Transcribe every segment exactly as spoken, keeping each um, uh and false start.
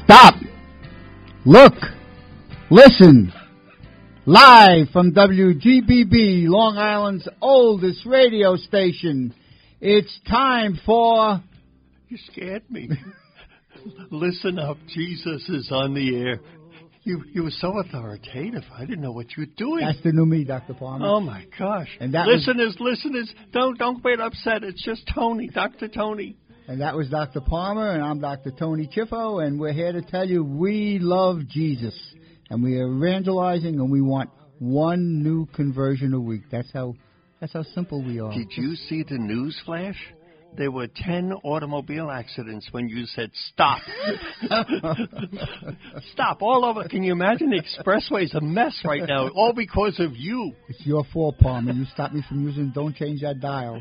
Stop. Look. Listen. Live from W G B B, Long Island's oldest radio station. It's time for... You scared me. Listen up. Jesus is on the air. You you were so authoritative. I didn't know what you were doing. That's the new me, Doctor Palmer. Oh, my gosh. And that listeners, was... listeners, don't, don't get upset. It's just Tony, Doctor Tony. And that was Doctor Palmer, and I'm Doctor Tony Chiffo, and we're here to tell you we love Jesus. And we are evangelizing, and we want one new conversion a week. That's how that's how simple we are. Did you see the news flash? There were ten automobile accidents when you said stop. Stop all over. Can you imagine the expressway's a mess right now, all because of you. It's your fault, Palmer. You stopped me from using Don't Change That Dial.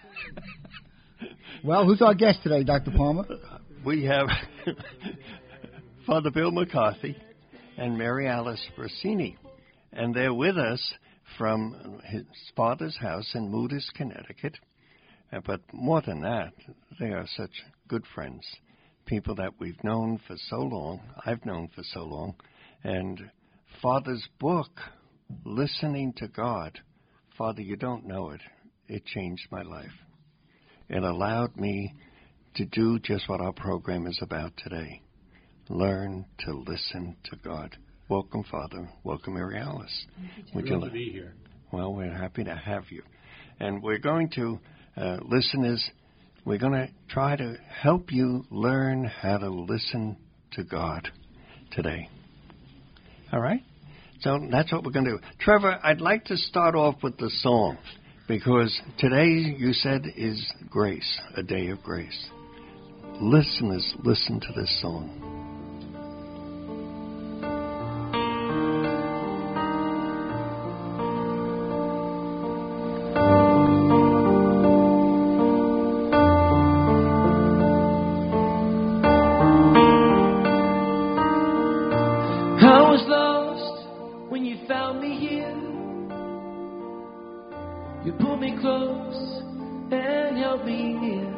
Well, who's our guest today, Doctor Palmer? We have Father Bill McCarthy and Mary Alice Brasini, and they're with us from his father's house in Moodus, Connecticut. Uh, but more than that, they are such good friends, people that we've known for so long, I've known for so long, and Father's book, Listening to God, Father, you don't know it, it changed my life. It allowed me to do just what our program is about today. Learn to listen to God. Welcome, Father. Welcome, Mary Alice. Would you like to be here? Well, we're happy to have you. And we're going to, uh, listeners, we're going to try to help you learn how to listen to God today. All right? So that's what we're going to do. Trevor, I'd like to start off with the song. Because today, you said, is grace, a day of grace. Listeners, listen to this song. I was lost when you found me here. You pulled me close and held me near.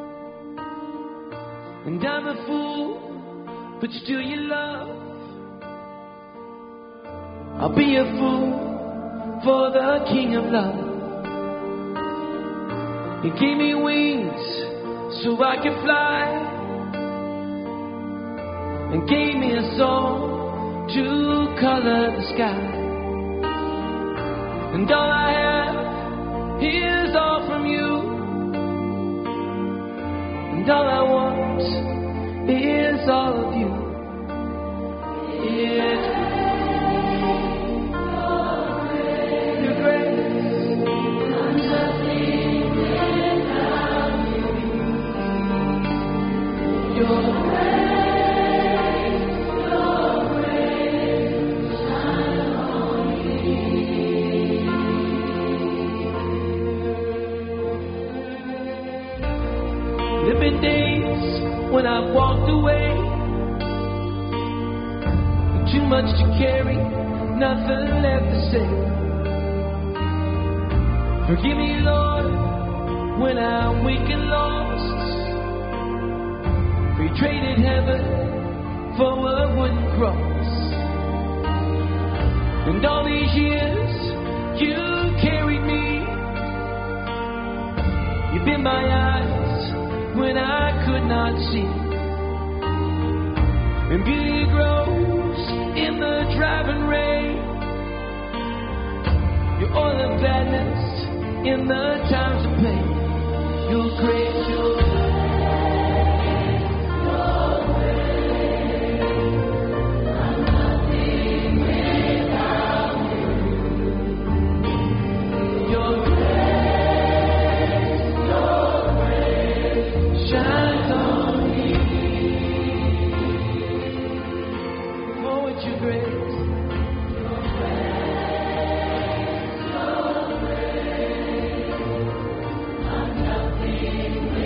And I'm a fool, but still you love. I'll be a fool for the King of Love. He gave me wings so I could fly, and gave me a song to color the sky. And all I have is all from you, and all I want is all of you. It's your grace. I'm nothing without you. Your grace, your grace, shine on me. There've been days when I've walked away, too much to carry, nothing left to say. Forgive me, Lord, when I'm weak and lost. We traded heaven for a wooden cross. And all these years, you carried me. You've been my eyes when I could not see. And beauty grows in the driving rain. Your oil of gladness in the times of pain. Your grace, your Nothing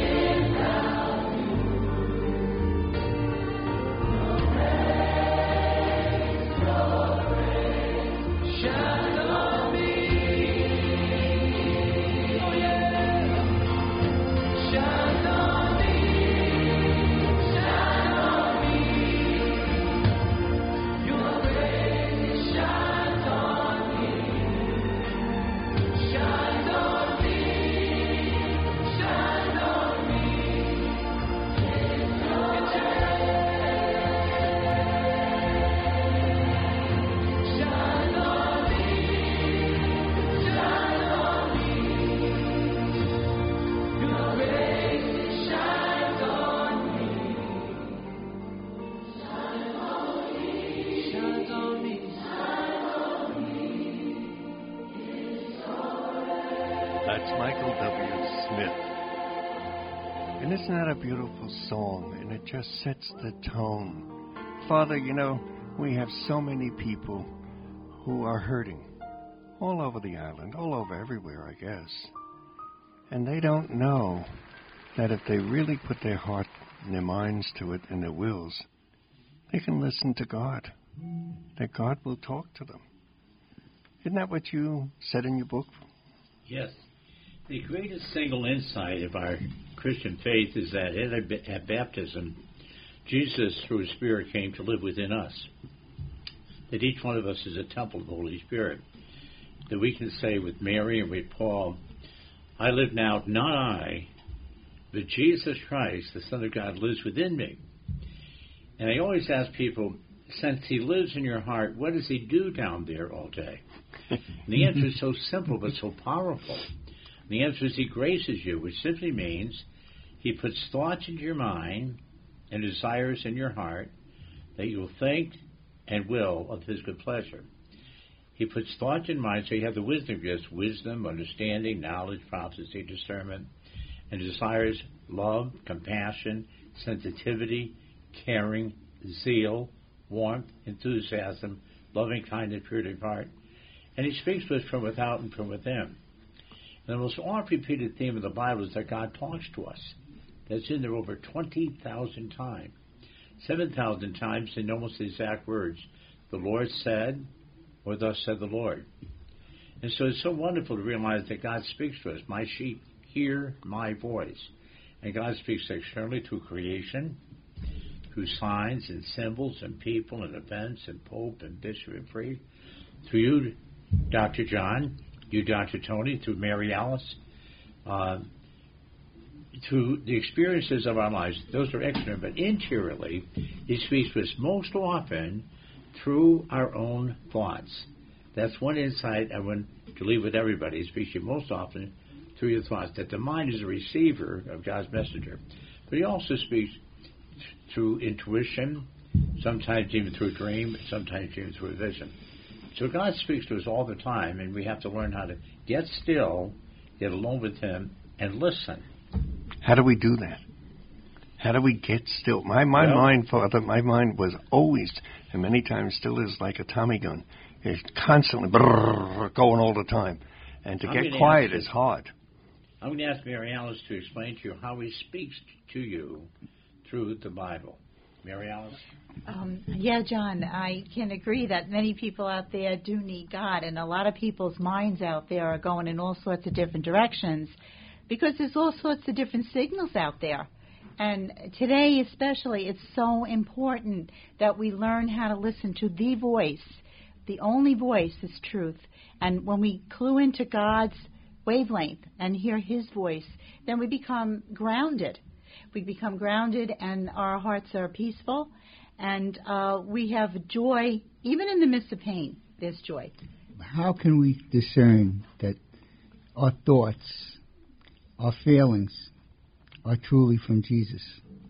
And isn't that a beautiful song? And it just sets the tone. Father, you know, we have so many people who are hurting all over the island, all over everywhere, I guess. And they don't know that if they really put their heart and their minds to it and their wills, they can listen to God, that God will talk to them. Isn't that what you said in your book? Yes. The greatest single insight of our Christian faith is that at baptism, Jesus, through His Spirit, came to live within us. That each one of us is a temple of the Holy Spirit. That we can say with Mary and with Paul, I live now, not I, but Jesus Christ, the Son of God, lives within me. And I always ask people, since He lives in your heart, what does He do down there all day? And the answer is so simple but so powerful. The answer is He graces you, which simply means He puts thoughts into your mind and desires in your heart that you will think and will of His good pleasure. He puts thoughts in mind so you have the wisdom gifts, wisdom, understanding, knowledge, prophecy, discernment, and desires love, compassion, sensitivity, caring, zeal, warmth, enthusiasm, loving kindness, purity of heart. And He speaks to us from without and from within. And the most oft-repeated theme of the Bible is that God talks to us. That's in there over twenty thousand times. seven thousand times in almost the exact words. The Lord said, or thus said the Lord. And so it's so wonderful to realize that God speaks to us. My sheep hear my voice. And God speaks externally through creation, through signs and symbols and people and events and pope and bishop and priest, through you, Doctor John, you, Doctor Tony, through Mary Alice, uh, through the experiences of our lives. Those are external, but interiorly, He speaks to us most often through our own thoughts. That's one insight I want to leave with everybody. He speaks to you most often through your thoughts, that the mind is a receiver of God's messenger. But He also speaks through intuition, sometimes even through a dream, sometimes even through a vision. So God speaks to us all the time, and we have to learn how to get still, get alone with Him, and listen. How do we do that? How do we get still? My my well, mind, Father, my mind was always, and many times still is, like a Tommy gun. It's constantly brrr, going all the time. And to I'm get quiet is hard. I'm going to ask Mary Alice to explain to you how He speaks to you through the Bible. Mary Alice? Um, yeah, John, I can agree that many people out there do need God, and a lot of people's minds out there are going in all sorts of different directions because there's all sorts of different signals out there. And today especially, it's so important that we learn how to listen to the voice. The only voice is truth. And when we clue into God's wavelength and hear His voice, then we become grounded. We become grounded and our hearts are peaceful. And uh, we have joy, even in the midst of pain, there's joy. How can we discern that our thoughts, our feelings, are truly from Jesus?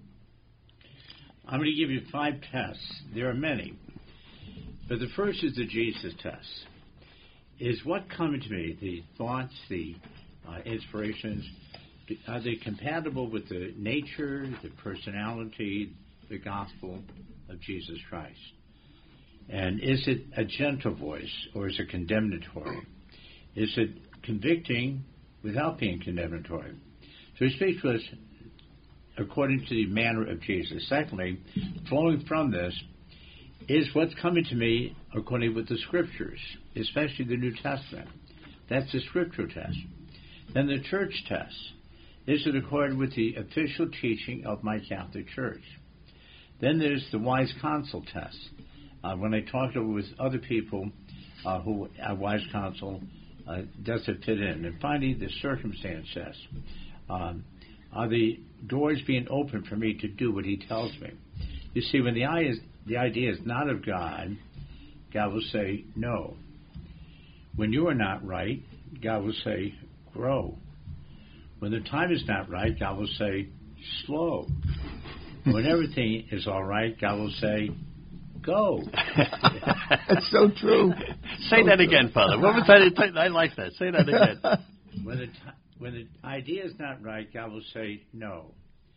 I'm going to give you five tests. There are many. But the first is the Jesus test. Is what coming to me, the thoughts, the uh, inspirations, are they compatible with the nature, the personality, the gospel of Jesus Christ? And is it a gentle voice or is it condemnatory? Is it convicting without being condemnatory? So He speaks to us according to the manner of Jesus. Secondly, flowing from this is what's coming to me according with the Scriptures, especially the New Testament. That's the Scriptural test. Then the church test. Is it according with the official teaching of my Catholic Church? Then there's the wise counsel test. Uh, when I talk with other people uh, who have wise counsel, uh, does it fit in? And finally, the circumstance test. Um, are the doors being opened for me to do what He tells me? You see, when the, eye is, the idea is not of God, God will say, no. When you are not right, God will say, grow. When the time is not right, God will say, slow. When everything is all right, God will say, go. That's so true. Say so that true. again, Father. What was that? I like that. Say that again. When the, t- when the idea is not right, God will say, no.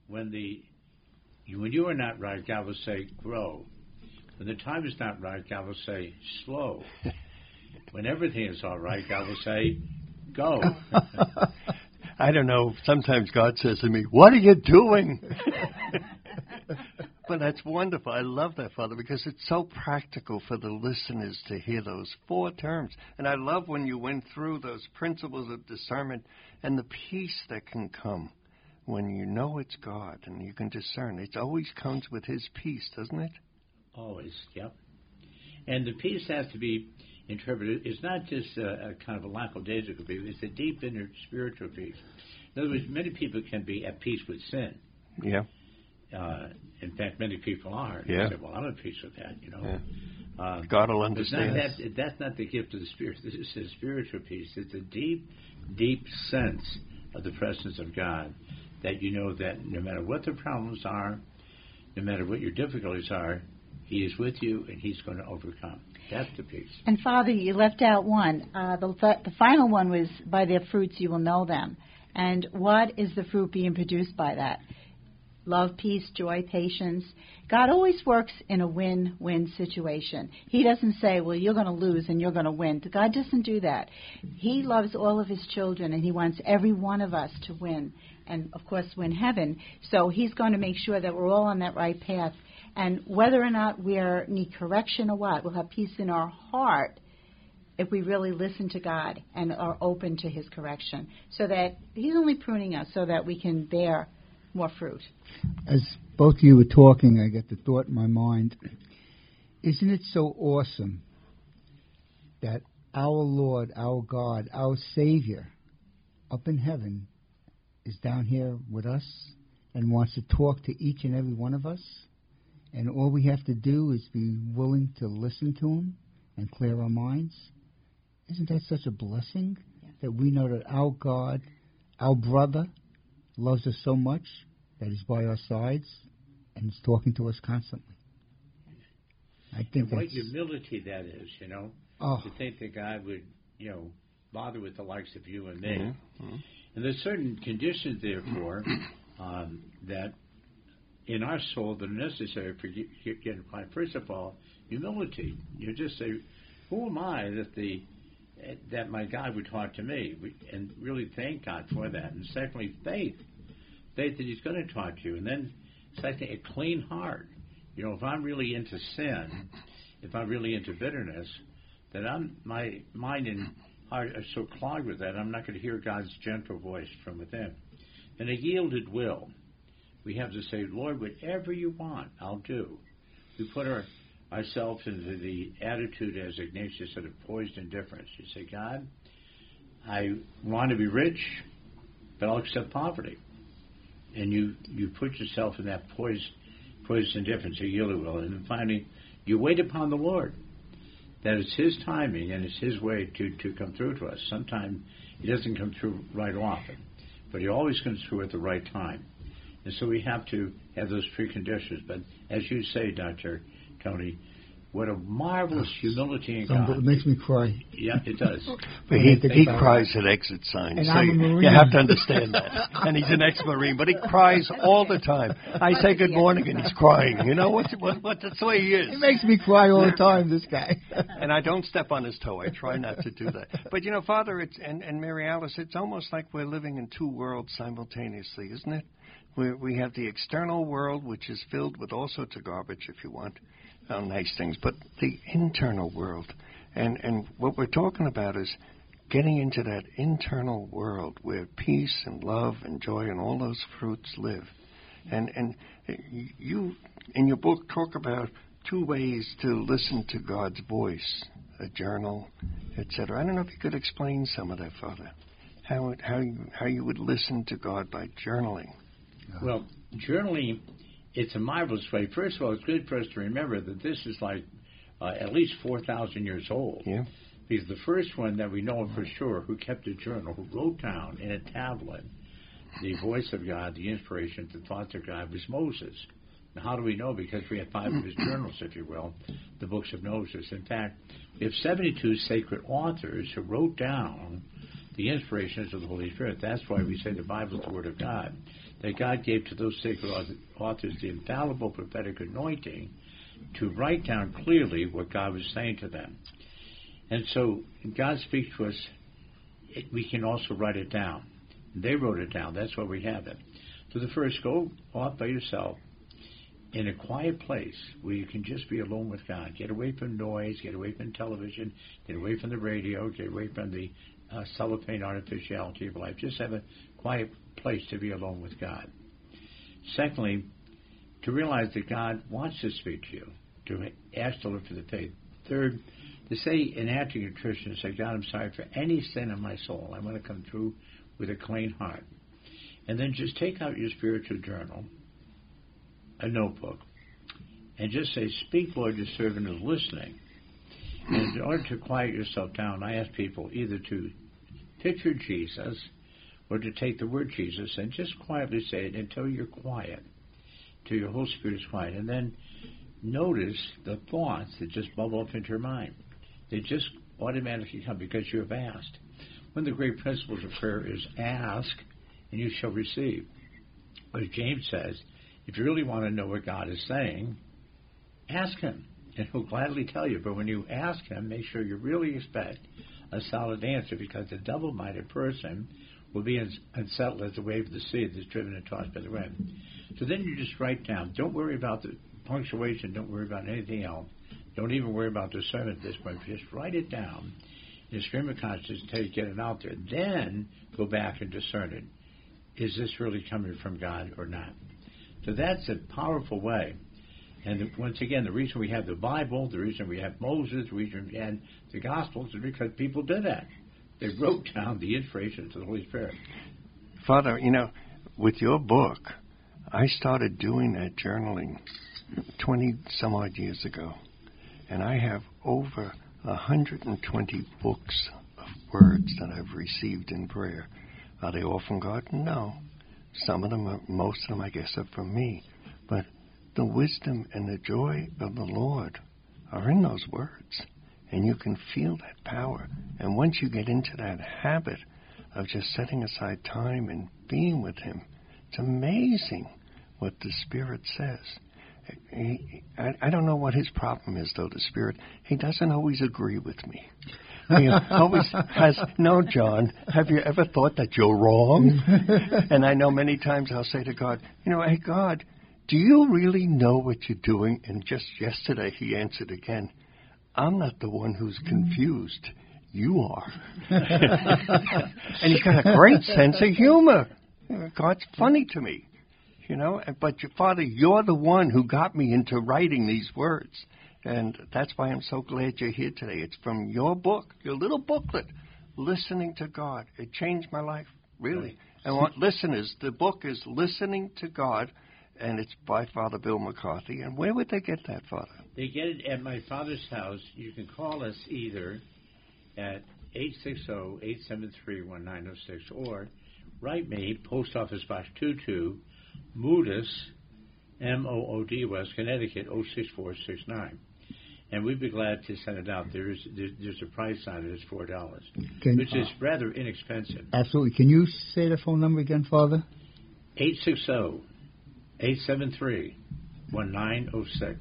when the when you are not right, God will say, grow. When the time is not right, God will say, slow. When everything is all right, God will say, go. I don't know. Sometimes God says to me, what are you doing? But that's wonderful. I love that, Father, because it's so practical for the listeners to hear those four terms. And I love when you went through those principles of discernment and the peace that can come when you know it's God and you can discern. It always comes with His peace, doesn't it? Always, yep. And the peace has to be interpreted. It's not just a, a kind of a lackadaisical peace. It's a deep inner spiritual peace. In other words, many people can be at peace with sin. Yeah. Uh, in fact, many people are. Yeah. They say, well, I'm at peace with that, you know. Yeah. Uh, God will understand. Not that, that's not the gift of the Spirit. This is a spiritual peace. It's a deep, deep sense of the presence of God, that you know that no matter what the problems are, no matter what your difficulties are, He is with you and He's going to overcome. That's the peace. And Father, you left out one. Uh, the, the final one was, by their fruits you will know them. And what is the fruit being produced by that? Love, peace, joy, patience. God always works in a win-win situation. He doesn't say, well, you're going to lose and you're going to win. God doesn't do that. He loves all of His children, and He wants every one of us to win and, of course, win heaven. So He's going to make sure that we're all on that right path. And whether or not we are, need correction or what, we'll have peace in our heart if we really listen to God and are open to His correction. So that He's only pruning us so that we can bear more fruit. As both of you were talking, I get the thought in my mind, isn't it so awesome that our Lord, our God, our Savior up in heaven is down here with us and wants to talk to each and every one of us? And all we have to do is be willing to listen to Him and clear our minds. Isn't that such a blessing? Yeah. That we know that our God, our brother, loves us so much that He's by our sides and is talking to us constantly. I think and what that's... humility that is, you know, oh. to think that God would, you know, bother with the likes of you and me. Mm-hmm. Mm-hmm. And there's certain conditions, therefore, um, that in our soul that are necessary for getting quiet. First of all, humility. You just say, who am I that the that my God would talk to me? And really thank God for that. And secondly, faith. Faith that He's going to talk to you. And then, secondly, a clean heart. You know, if I'm really into sin, if I'm really into bitterness, then I'm, my mind and heart are so clogged with that, I'm not going to hear God's gentle voice from within. And a yielded will. We have to say, Lord, whatever you want, I'll do. We put our ourselves into the attitude, as Ignatius said, of poised indifference. You say, God, I want to be rich, but I'll accept poverty. And you, you put yourself in that poised, poised indifference, a yielded will. And then finally, you wait upon the Lord. That it's His timing and it's His way to, to come through to us. Sometimes He doesn't come through right often, but He always comes through at the right time. And so we have to have those preconditions. But as you say, Doctor Tony, what a marvelous humility in God. It makes me cry. Yeah, it does. But he, he cries at exit signs. And so I'm a Marine. You have to understand that. And he's an ex-Marine, but he cries all the time. I say good morning and he's crying. You know, what, what, what, that's the way he is. He makes me cry all the time, this guy. And I don't step on his toe. I try not to do that. But, you know, Father, it's, and, and Mary Alice, it's almost like we're living in two worlds simultaneously, isn't it? We we have the external world, which is filled with all sorts of garbage, if you want, um, nice things, but the internal world. And, and what we're talking about is getting into that internal world where peace and love and joy and all those fruits live. And, and you, in your book, talk about two ways to listen to God's voice, a journal, et cetera. I don't know if you could explain some of that, Father, how, how, you, how you would listen to God by journaling. Well, journaling, it's a marvelous way. First of all, it's good for us to remember that this is like uh, at least four thousand years old. Yeah. Because the first one that we know for sure who kept a journal, who wrote down in a tablet the voice of God, the inspiration, the thoughts of God, was Moses. Now, how do we know? Because we have five of his journals, if you will, the books of Moses. In fact, we have seventy-two sacred authors who wrote down the inspirations of the Holy Spirit. That's why we say the Bible is the Word of God. that God gave to those sacred authors the infallible prophetic anointing to write down clearly what God was saying to them. And so God speaks to us. It, we can also write it down. They wrote it down. That's why we have it. So the first, go off by yourself in a quiet place where you can just be alone with God. Get away from noise, get away from television, get away from the radio, get away from the uh, cellophane artificiality of life. Just have a quiet place to be alone with God. Secondly, to realize that God wants to speak to you, to ask the Lord for the faith. Third, to say in acting a Christian, say, God, I'm sorry for any sin in my soul. I want to come through with a clean heart. And then just take out your spiritual journal, a notebook, and just say, speak, Lord, your servant is listening. And in order to quiet yourself down, I ask people either to picture Jesus or to take the word Jesus and just quietly say it until you're quiet, till your whole spirit is quiet. And then notice the thoughts that just bubble up into your mind. They just automatically come because you have asked. One of the great principles of prayer is ask and you shall receive. As James says, if you really want to know what God is saying, ask him, and he'll gladly tell you. But when you ask him, make sure you really expect a solid answer, because the double-minded person will be unsettled as the wave of the sea that's driven and tossed by the wind. So then you just write down. Don't worry about the punctuation. Don't worry about anything else. Don't even worry about the sermon at this point. Just write it down in a stream of consciousness until you get it out there. Then go back and discern it. Is this really coming from God or not? So that's a powerful way. And once again, the reason we have the Bible, the reason we have Moses, the reason we had the Gospels is because people did that. They wrote down the inspiration to the Holy Spirit. Father, you know, with your book, I started doing that journaling twenty some odd years ago. And I have over one hundred twenty books of words that I've received in prayer. Are they all from God? No. Some of them, are, most of them, I guess, are from me. But the wisdom and the joy of the Lord are in those words. And you can feel that power. And once you get into that habit of just setting aside time and being with him, it's amazing what the Spirit says. He, I, I don't know what his problem is, though, the Spirit. He doesn't always agree with me. He always has, no, John, have you ever thought that you're wrong? And I know many times I'll say to God, you know, hey, God, do you really know what you're doing? And just yesterday he answered again, I'm not the one who's confused. You are. And he's got a great sense of humor. God's funny to me. You know, but your Father, you're the one who got me into writing these words. And that's why I'm so glad you're here today. It's from your book, your little booklet, Listening to God. It changed my life, really. And what listeners, the book is Listening to God, and it's by Father Bill McCarthy. And where would they get that, Father? They get it at my father's house. You can call us either at eight six zero, eight seven three, one nine zero six or write me, Post Office Box two two, Moodus, M O O D, West Connecticut, oh six four six nine. And we'd be glad to send it out. There's there's a price on it. It's four dollars, which is rather inexpensive. Absolutely. Can you say the phone number again, Father? eight six zero, eight seven three, one nine zero six.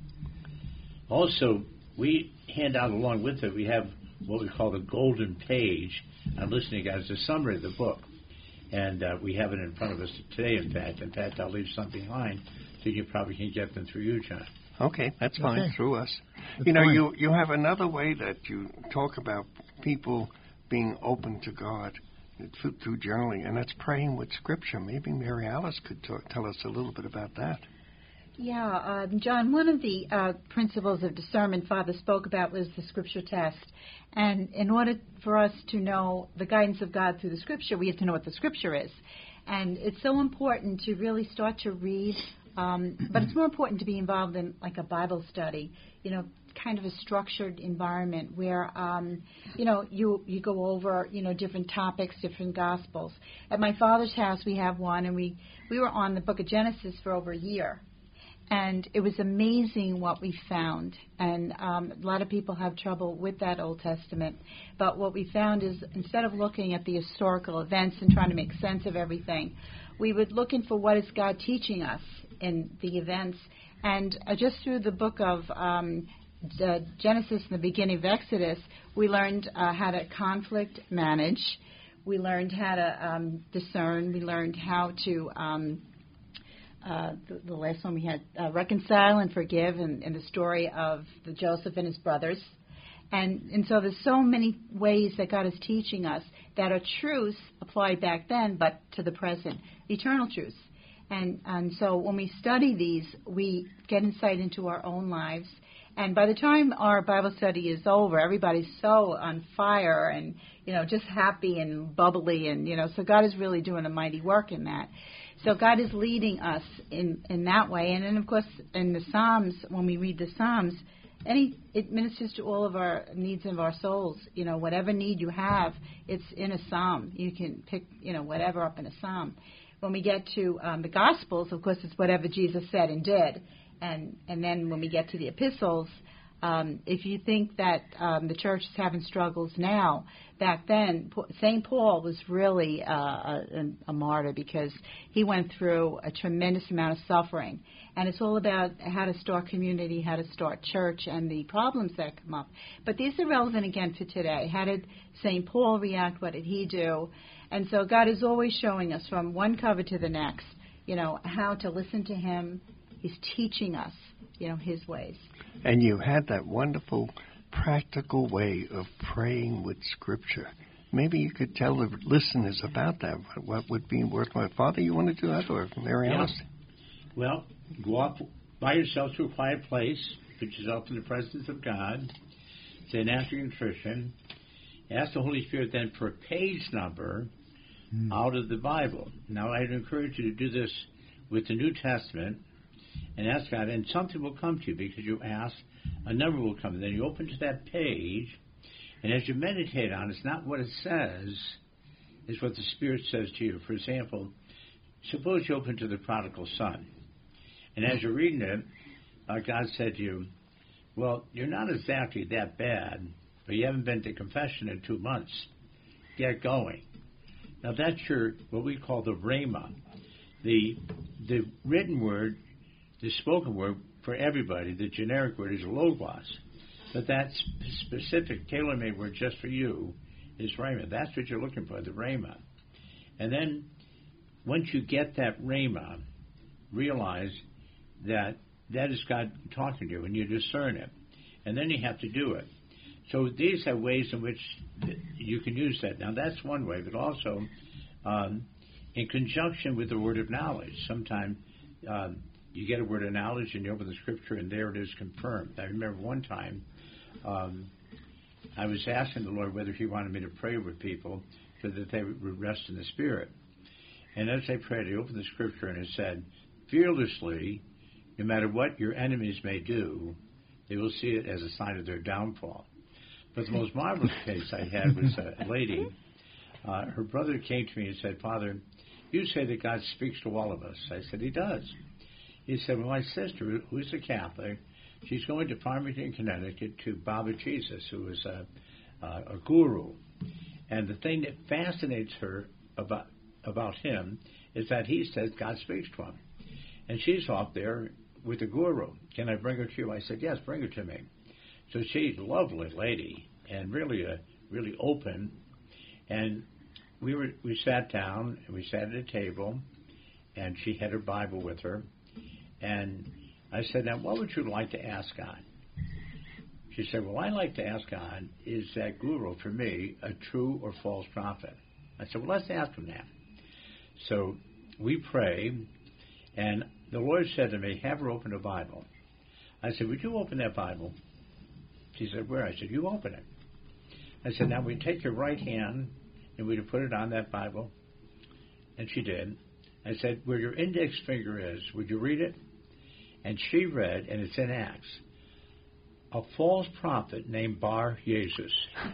Also, we hand out along with it, we have what we call the golden page on Listening Guide. It's a summary of the book. And uh, we have it in front of us today, in fact. In fact, I'll leave something behind so you probably can get them through you, John. Okay, that's fine, okay. Through us. That's you know, fine. you you have another way that you talk about people being open to God through, through journaling, and that's praying with Scripture. Maybe Mary Alice could talk, tell us a little bit about that. Yeah, uh, John, one of the uh, principles of discernment Father spoke about was the Scripture test. And in order for us to know the guidance of God through the Scripture, we have to know what the Scripture is. And it's so important to really start to read, um, but it's more important to be involved in like a Bible study, you know, kind of a structured environment where, um, you know, you you go over, you know, different topics, different Gospels. At my father's house, we have one, and we, we were on the book of Genesis for over a year. And it was amazing what we found. And um, a lot of people have trouble with that Old Testament. But what we found is instead of looking at the historical events and trying to make sense of everything, we were looking for what is God teaching us in the events. And uh, just through the book of um, the Genesis and the beginning of Exodus, we learned uh, how to conflict manage. We learned how to um, discern. We learned how to, um, uh, the, the last one we had, uh, reconcile and forgive, in, in the story of the Joseph and his brothers. And, and so there's so many ways that God is teaching us that are truths applied back then, but to the present, eternal truths. And, and so when we study these, we get insight into our own lives. And by the time our Bible study is over, everybody's so on fire and, you know, just happy and bubbly. And, you know, so God is really doing a mighty work in that. So God is leading us in, in that way. And then, of course, in the Psalms, when we read the Psalms, any it ministers to all of our needs of our souls. You know, whatever need you have, it's in a Psalm. You can pick, you know, whatever up in a Psalm. When we get to um, the Gospels, of course, it's whatever Jesus said and did. And and then when we get to the epistles, um, if you think that um, the church is having struggles now, back then Saint Paul was really uh, a, a martyr because he went through a tremendous amount of suffering. And it's all about how to start community, how to start church, and the problems that come up. But these are relevant again to today. How did Saint Paul react? What did he do? And so God is always showing us from one cover to the next, you know, how to listen to him. He's teaching us, you know, his ways. And you had that wonderful, practical way of praying with Scripture. Maybe you could tell the listeners about that. What would be worthwhile? Father, you want to do that, or Mary yeah. Alice? Well, go off by yourself to a quiet place, put yourself in the presence of God, say an after contrition, ask the Holy Spirit then for a page number mm. out of the Bible. Now, I'd encourage you to do this with the New Testament and ask God, and something will come to you because you ask, a number will come. And then you open to that page, and as you meditate on it, it's not what it says, it's what the Spirit says to you. For example, suppose you open to the prodigal son. And as you're reading it, uh, God said to you, well, you're not exactly that bad, but you haven't been to confession in two months. Get going. Now that's your, what we call the rhema. The, the written word, the spoken word for everybody, the generic word is logos. But that specific, tailor-made word just for you is rhema. That's what you're looking for, the rhema. And then once you get that rhema, realize that that is God talking to you, and you discern it. And then you have to do it. So these are ways in which you can use that. Now, that's one way, but also um, in conjunction with the word of knowledge. Sometimes um, you get a word of knowledge, and you open the Scripture, and there it is confirmed. I remember one time um, I was asking the Lord whether he wanted me to pray with people so that they would rest in the Spirit. And as I prayed, I opened the Scripture, and it said, fearlessly, no matter what your enemies may do, they will see it as a sign of their downfall. But the most marvelous case I had was a lady. Uh, her brother came to me and said, Father, you say that God speaks to all of us. I said, he does. He said, well, my sister, who's a Catholic, she's going to Farmington, Connecticut to Baba Jesus, who is a, uh, a guru. And the thing that fascinates her about, about him is that he says God speaks to him. And she's off there with the guru. Can I bring her to you? I said, yes, bring her to me. So she's a lovely lady and really a, really open. And we were we sat down and we sat at a table, and she had her Bible with her. And I said, now, what would you like to ask God? She said, well, I'd like to ask God, is that guru for me a true or false prophet? I said, well, let's ask him that. So we prayed, and the Lord said to me, have her open the Bible. I said, would you open that Bible? She said, where? I said, you open it. I said, now we take your right hand and we put it on that Bible. And she did. I said, where your index finger is, would you read it? And she read, and it's in Acts, a false prophet named Bar Jesus.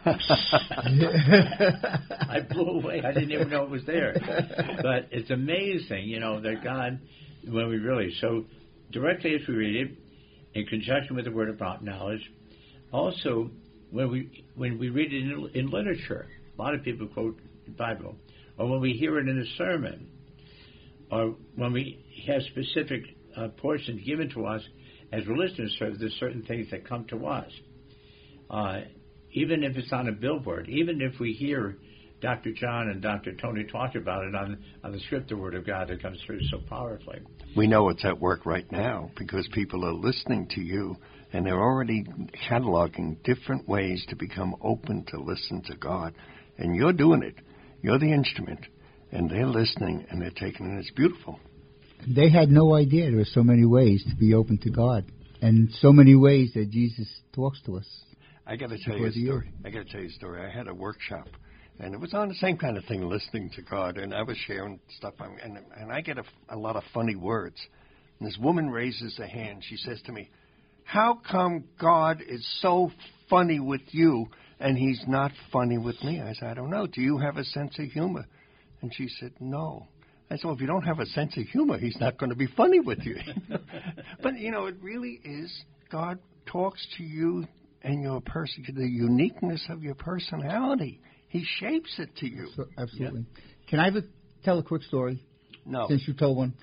I blew away. I didn't even know it was there. But it's amazing, you know, that God, when we really, so directly as we read it, in conjunction with the word about knowledge, also when we when we read it in, in literature, a lot of people quote the Bible, or when we hear it in a sermon, or when we have specific uh, portions given to us as we're listening to service, there's certain things that come to us. Uh, even if it's on a billboard, even if we hear Doctor John and Doctor Tony talk about it on, on the script, the Word of God that comes through so powerfully. We know it's at work right now because people are listening to you and they're already cataloging different ways to become open to listen to God. And you're doing it. You're the instrument. And they're listening and they're taking it. It's beautiful. They had no idea there were so many ways to be open to God and so many ways that Jesus talks to us. I got to tell you a story. I got to tell you a story. I had a workshop, and it was on the same kind of thing, listening to God, and I was sharing stuff, and and I get a, a lot of funny words. And this woman raises a hand. She says to me, "How come God is so funny with you and He's not funny with me?" I said, "I don't know. Do you have a sense of humor?" And she said, "No." I said, "Well, if you don't have a sense of humor, He's not going to be funny with you." But, you know, it really is. God talks to you and your person, the uniqueness of your personality. He shapes it to you. So, absolutely. Yeah. Can I have a, tell a quick story? No. Since you told one.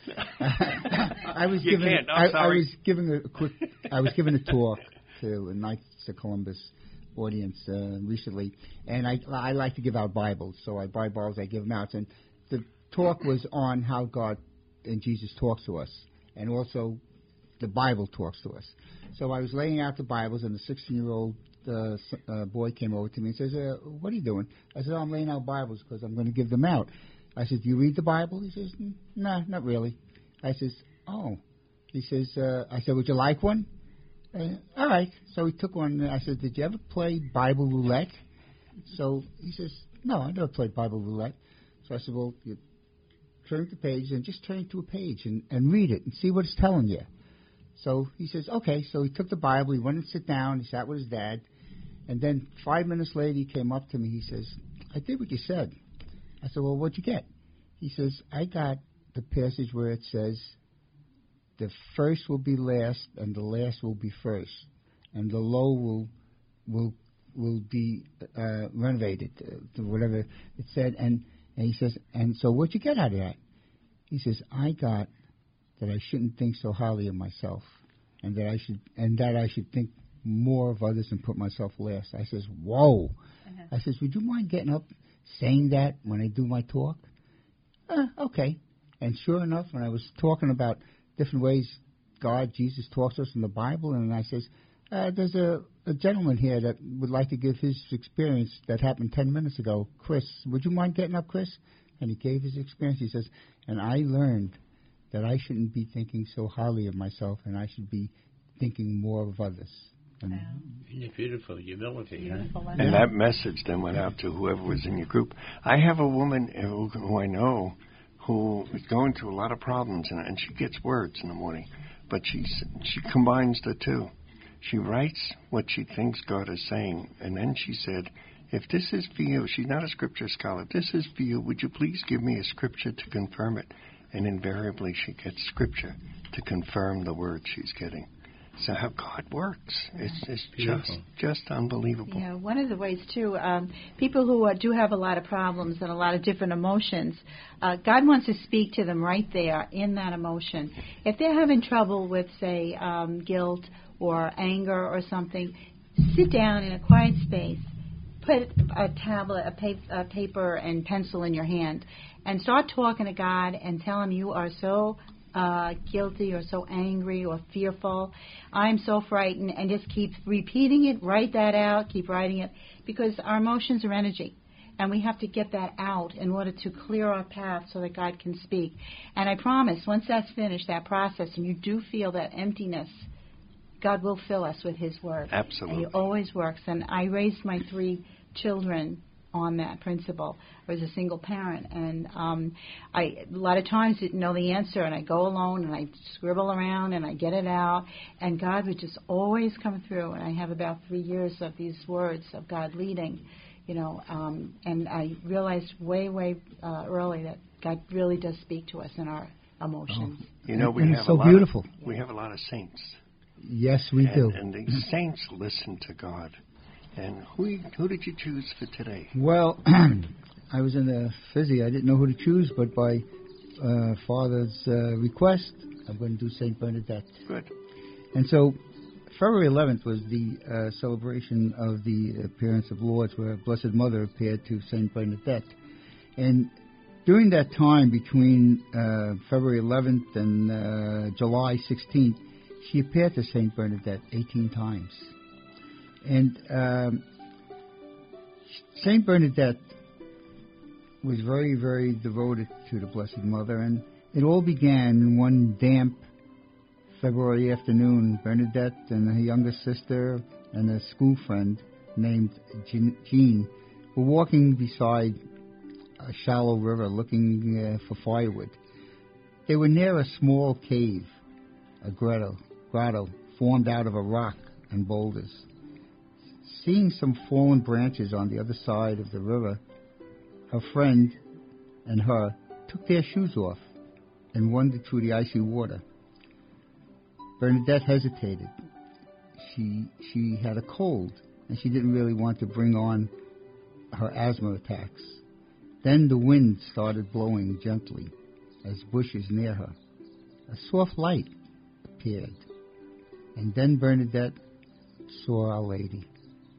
I was you giving. Can't. No, I, sorry. I was giving a quick. I was giving a talk to a Knights of Columbus audience uh, recently, and I I like to give out Bibles, so I buy Bibles, I give them out, and the talk was on how God and Jesus talks to us, and also the Bible talks to us. So I was laying out the Bibles, and the sixteen-year-old uh, uh, boy came over to me and says, uh, "What are you doing?" I said, "Oh, I'm laying out Bibles because I'm going to give them out." I said, "Do you read the Bible?" He says, "No, not really." I says, "Oh." He says, uh, "I said, would you like one?" Uh, all right. So he took one. I said, "Did you ever play Bible roulette?" So he says, "No, I never played Bible roulette." So I said, "Well, you turn the page and just turn to a page and, and read it and see what it's telling you." So he says, "Okay." So he took the Bible, he went and sat down, he sat with his dad, and then five minutes later he came up to me, he says, "I did what you said." I said, "Well, what'd you get?" He says, "I got the passage where it says, the first will be last and the last will be first, and the low will will will be uh, renovated," uh, whatever it said. And, and he says, "And so what'd you get out of that?" He says, "I got that I shouldn't think so highly of myself, and that I should and that I should think more of others and put myself last." I says, "Whoa!" Uh-huh. I says, "Would you mind getting up, saying that when I do my talk?" Uh, okay. And sure enough, when I was talking about different ways God, Jesus talks to us in the Bible, and I says, uh, "There's a, a gentleman here that would like to give his experience that happened ten minutes ago. Chris, would you mind getting up, Chris?" And he gave his experience. He says, "And I learned that I shouldn't be thinking so highly of myself, and I should be thinking more of others." And wow. Beautiful humility. Beautiful, huh? And that message then went out to whoever was in your group. I have a woman who, who I know who is going through a lot of problems, and, and she gets words in the morning, but she's, she combines the two. She writes what she thinks God is saying, and then she said, "If this is for you," she's not a scripture scholar, "if this is for you, would you please give me a scripture to confirm it?" And invariably she gets scripture to confirm the words she's getting. So how God works, it's, it's just just unbelievable. Yeah, one of the ways, too, um, people who uh, do have a lot of problems and a lot of different emotions, uh, God wants to speak to them right there in that emotion. If they're having trouble with, say, um, guilt or anger or something, sit down in a quiet space, put a tablet, a, pa- a paper and pencil in your hand, and start talking to God and tell Him you are so uh, guilty or so angry or fearful. I'm so frightened, and just keep repeating it. Write that out. Keep writing it, because our emotions are energy, and we have to get that out in order to clear our path so that God can speak. And I promise, once that's finished, that process, and you do feel that emptiness, God will fill us with His Word. Absolutely. And He always works. And I raised my three children on that principle. I was a single parent, and um, I a lot of times didn't know the answer, and I go alone and I scribble around and I get it out, and God would just always come through. And I have about three years of these words of God leading, you know, um, and I realized way, way uh, early that God really does speak to us in our emotions. Oh. You know, we and have it's so a lot beautiful. Of, we have a lot of saints. Yes, we and, do. And the saints listen to God. And who who did you choose for today? Well, I was in a fizzy. I didn't know who to choose, but by uh, Father's uh, request, I'm going to do Saint Bernadette. Good. And so February eleventh was the uh, celebration of the appearance of Lourdes, where Blessed Mother appeared to Saint Bernadette. And during that time between uh, February eleventh and uh, July sixteenth, she appeared to Saint Bernadette eighteen times. And um, Saint Bernadette was very, very devoted to the Blessed Mother, and it all began one damp February afternoon. Bernadette and her younger sister and a school friend named Jean were walking beside a shallow river looking uh, for firewood. They were near a small cave, a grotto, grotto formed out of a rock and boulders. Seeing some fallen branches on the other side of the river, her friend and her took their shoes off and wandered through the icy water. Bernadette hesitated. She she had a cold, and she didn't really want to bring on her asthma attacks. Then the wind started blowing gently as bushes near her. A soft light appeared, and then Bernadette saw Our Lady.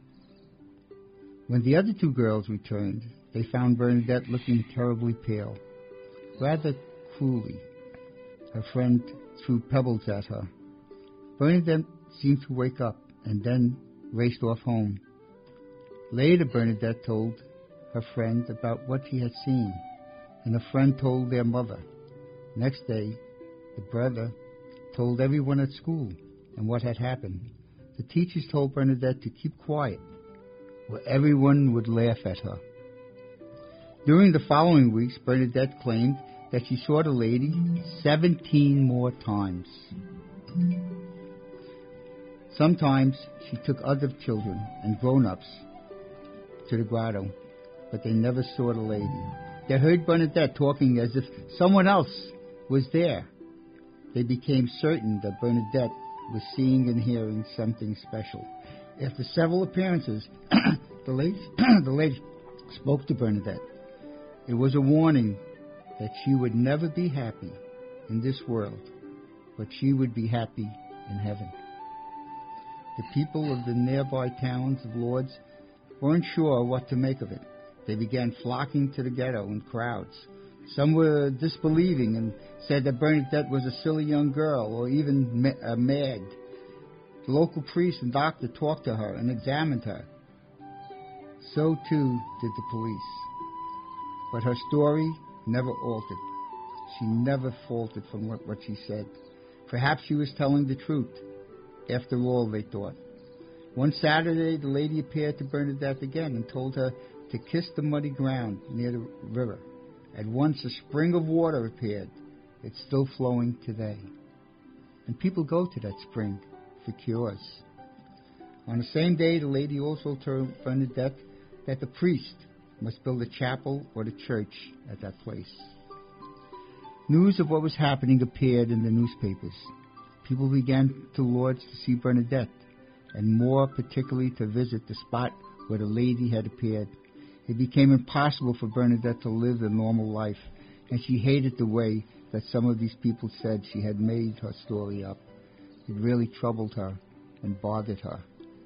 When the other two girls returned, they found Bernadette looking terribly pale. Rather cruelly, her friend threw pebbles at her. Bernadette seemed to wake up and then raced off home. Later, Bernadette told her friend about what she had seen, and her friend told their mother. Next day, the brother told everyone at school and what had happened. The teachers told Bernadette to keep quiet, or everyone would laugh at her. During the following weeks, Bernadette claimed that she saw the lady seventeen more times. Sometimes she took other children and grown-ups to the grotto, but they never saw the lady. They heard Bernadette talking as if someone else was there. They became certain that Bernadette was seeing and hearing something special. After several appearances, the lady, the lady spoke to Bernadette. It was a warning that she would never be happy in this world, but she would be happy in heaven. The people of the nearby towns of Lourdes weren't sure what to make of it. They began flocking to the ghetto in crowds. Some were disbelieving and said that Bernadette was a silly young girl or even ma- uh, mad. The local priest and doctor talked to her and examined her. So too did the police. But her story never altered. She never faltered from what, what she said. Perhaps she was telling the truth. After all, they thought. One Saturday, the lady appeared to Bernadette again and told her to kiss the muddy ground near the river. At once, a spring of water appeared. It's still flowing today. And people go to that spring for cures. On the same day, the lady also told Bernadette that the priest must build a chapel or the church at that place. News of what was happening appeared in the newspapers. People began to Lourdes to see Bernadette, and more particularly to visit the spot where the lady had appeared. It became impossible for Bernadette to live a normal life, and she hated the way that some of these people said she had made her story up. It really troubled her and bothered her.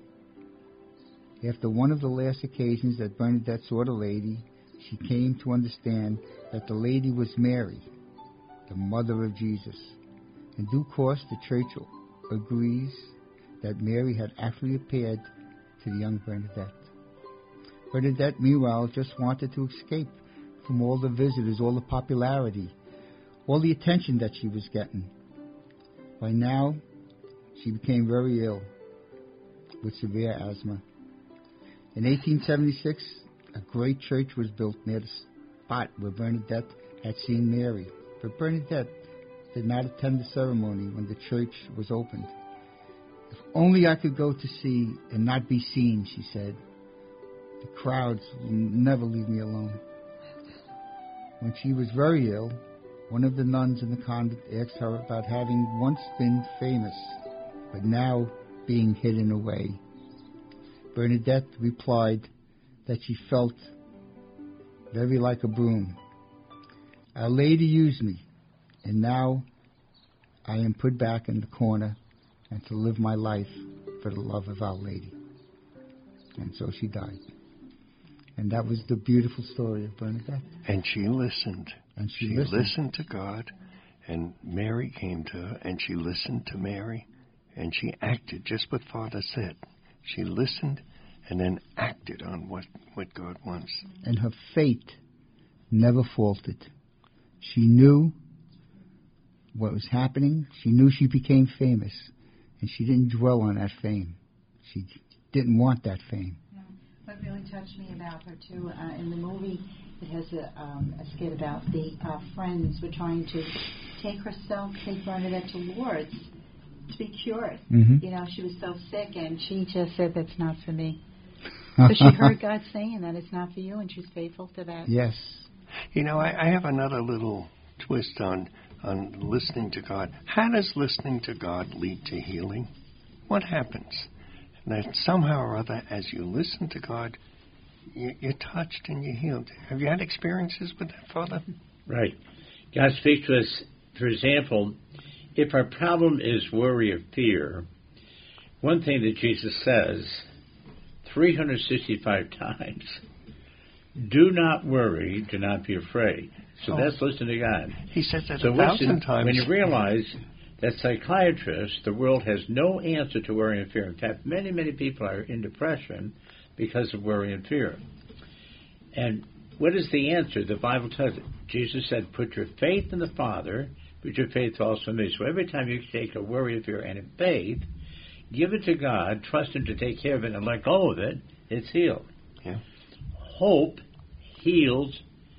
After one of the last occasions that Bernadette saw the lady, she came to understand that the lady was Mary, the mother of Jesus. In due course, the church agrees that Mary had actually appeared to the young Bernadette. Bernadette, meanwhile, just wanted to escape from all the visitors, all the popularity, all the attention that she was getting. By now, she became very ill with severe asthma. In eighteen seventy-six, a great church was built near the spot where Bernadette had seen Mary. But Bernadette did not attend the ceremony when the church was opened. If only I could go to see and not be seen, she said. The crowds will never leave me alone. When she was very ill, one of the nuns in the convent asked her about having once been famous, but now being hidden away. Bernadette replied that she felt very like a broom. Our Lady used me, and now I am put back in the corner and to live my life for the love of Our Lady. And so she died. And that was the beautiful story of Bernadette. And she listened. And she, she listened. listened to God, and Mary came to her, and she listened to Mary, and she acted just what Father said. She listened and then acted on what, what God wants. And her faith never faltered. She knew what was happening. She knew she became famous, and she didn't dwell on that fame. She didn't want that fame. What really touched me about her, too, uh, in the movie, it has a, um, a skit about the uh, friends were trying to take herself, take Bernadette to Lourdes to be cured. Mm-hmm. You know, she was so sick, and she just said, that's not for me. So she heard God saying that it's not for you, and she's faithful to that. Yes. You know, I, I have another little twist on, on listening to God. How does listening to God lead to healing? What happens? That somehow or other, as you listen to God, you, you're touched and you're healed. Have you had experiences with that, Father? Right. God speaks to us, for example, if our problem is worry or fear, one thing that Jesus says three hundred sixty-five times, do not worry, do not be afraid. So oh. that's listening to God. He says that so a thousand listen, times. When you realize that psychiatrists, the world has no answer to worry and fear. In fact, many, many people are in depression because of worry and fear. And what is the answer? The Bible tells it. Jesus said, put your faith in the Father, put your faith also in me. So every time you take a worry and fear and in faith, give it to God, trust Him to take care of it, and let go of it, it's healed. Yeah. Hope heals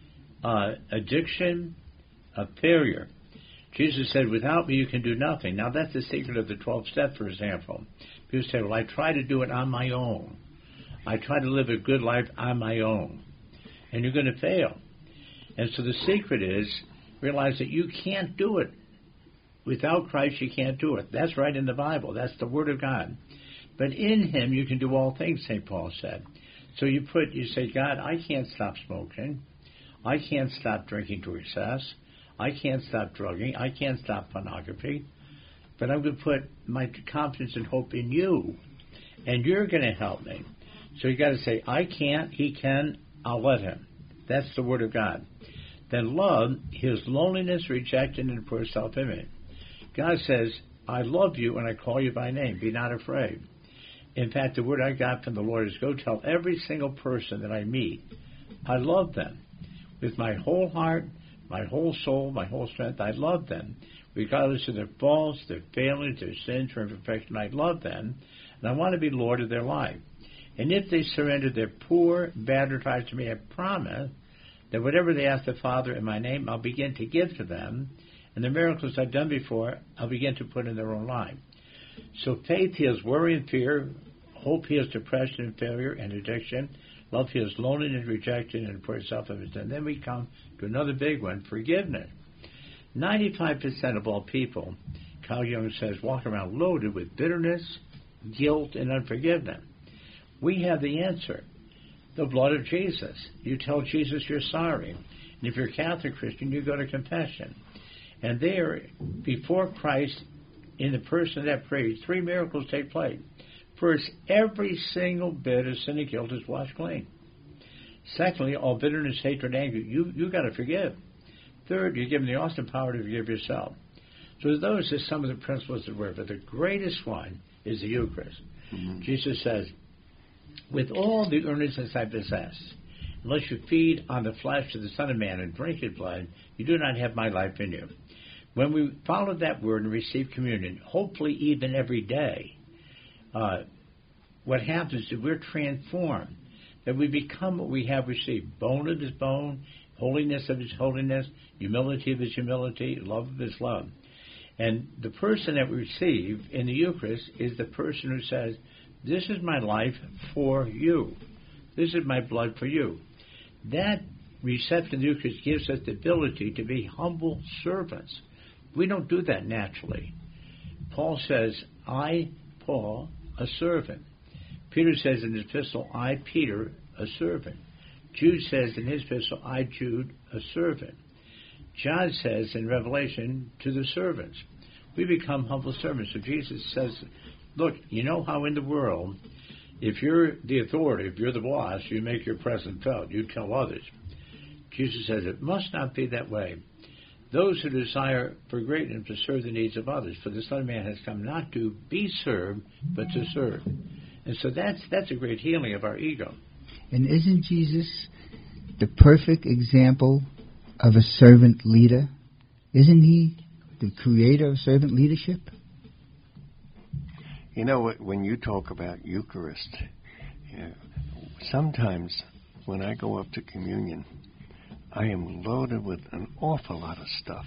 uh, addiction, uh, failure. Jesus said, without me you can do nothing. Now that's the secret of the twelve step, for example. People say, well, I try to do it on my own. I try to live a good life on my own. And you're going to fail. And so the secret is, realize that you can't do it. Without Christ you can't do it. That's right in the Bible. That's the Word of God. But in Him you can do all things, Saint Paul said. So you put, you say, God, I can't stop smoking. I can't stop drinking to excess. I can't stop drugging. I can't stop pornography. But I'm going to put my confidence and hope in you. And you're going to help me. So you got to say, I can't, He can, I'll let Him. That's the Word of God. Then love, His loneliness, rejection, and poor self-image. God says, I love you and I call you by name. Be not afraid. In fact, the word I got from the Lord is go tell every single person that I meet, I love them. With my whole heart, my whole soul, my whole strength, I love them. Regardless of their faults, their failings, their sins, or imperfection, I love them. And I want to be Lord of their life. And if they surrender their poor, battered hearts to me, I promise that whatever they ask the Father in my name, I'll begin to give to them. And the miracles I've done before, I'll begin to put in their own life. So faith heals worry and fear. Hope heals depression and failure and addiction. Love heals loneliness, rejection, and poor self-image. And then we come to another big one, forgiveness. ninety-five percent of all people, Carl Jung says, walk around loaded with bitterness, guilt, and unforgiveness. We have the answer. The blood of Jesus. You tell Jesus you're sorry. And if you're a Catholic Christian, you go to confession. And there, before Christ, in the person of that prays, three miracles take place. First, every single bit of sin and guilt is washed clean. Secondly, all bitterness, hatred, anger, you you got to forgive. Third, you're given the awesome power to forgive yourself. So those are some of the principles that work. But the greatest one is the Eucharist. Mm-hmm. Jesus says, with all the earnestness I possess, unless you feed on the flesh of the Son of Man and drink His blood, you do not have my life in you. When we follow that word and receive communion, hopefully even every day, uh, what happens is we're transformed, that we become what we have received. Bone of His bone, holiness of His holiness, humility of His humility, love of His love. And the person that we receive in the Eucharist is the person who says, this is my life for you. This is my blood for you. That reception of the Eucharist gives us the ability to be humble servants. We don't do that naturally. Paul says, I, Paul, a servant. Peter says in his epistle, I, Peter, a servant. Jude says in his epistle, I, Jude, a servant. John says in Revelation to the servants, we become humble servants. So Jesus says, look, you know how in the world, if you're the authority, if you're the boss, you make your presence felt. You tell others. Jesus says it must not be that way. Those who desire for greatness to serve the needs of others. For the Son of Man has come not to be served, but to serve. And so that's that's a great healing of our ego. And isn't Jesus the perfect example of a servant leader? Isn't he the creator of servant leadership? You know, when you talk about Eucharist, you know, sometimes when I go up to communion, I am loaded with an awful lot of stuff.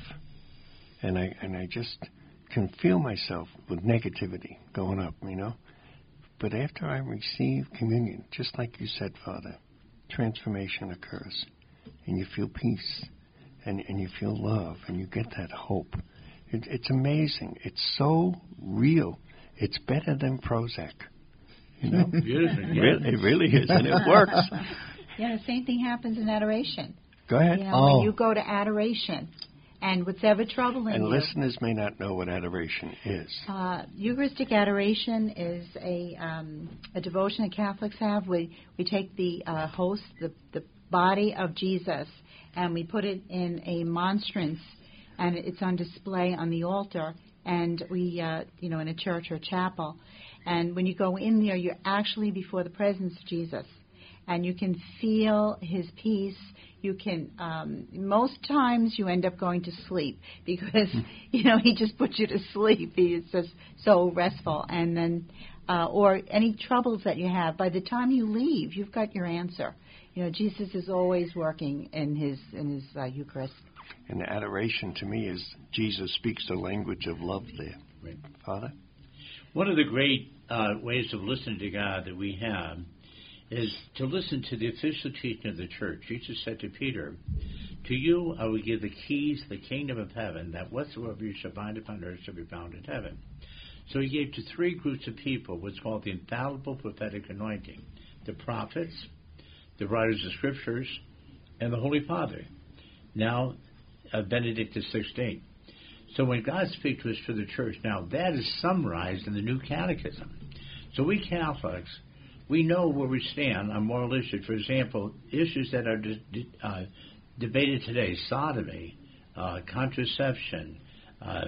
And I and I just can feel myself with negativity going up, you know. But after I receive communion, just like you said, Father, transformation occurs. And you feel peace. And, and you feel love. And you get that hope. It, it's amazing. It's so real. It's better than Prozac. You know? It is, yeah. It really is. And it works. Yeah, the same thing happens in adoration. Go ahead. You know, oh. when you go to adoration, and whatever troubling and you. listeners may not know what adoration is. Uh, Eucharistic adoration is a um, a devotion that Catholics have. We we take the uh, host, the the body of Jesus, and we put it in a monstrance, and it's on display on the altar, and we uh, you know in a church or a chapel, and when you go in there, you're actually before the presence of Jesus, and you can feel His peace. You can, um, most times you end up going to sleep because, you know, He just puts you to sleep. He is just so restful. And then, uh, or any troubles that you have, by the time you leave, you've got your answer. You know, Jesus is always working in His, in His uh, Eucharist. And adoration to me is Jesus speaks the language of love there. Right. Father? One of the great uh, ways of listening to God that we have is to listen to the official teaching of the church. Jesus said to Peter, to you I will give the keys to the kingdom of heaven, that whatsoever you shall bind upon earth shall be bound in heaven. So He gave to three groups of people what's called the infallible prophetic anointing: the prophets, the writers of scriptures, and the Holy Father. Now, uh, Benedict the sixteenth. So when God speaks to us through the church, now that is summarized in the New Catechism. So we Catholics, we know where we stand on moral issues. For example, issues that are de- de- uh, debated today: sodomy, uh, contraception, uh,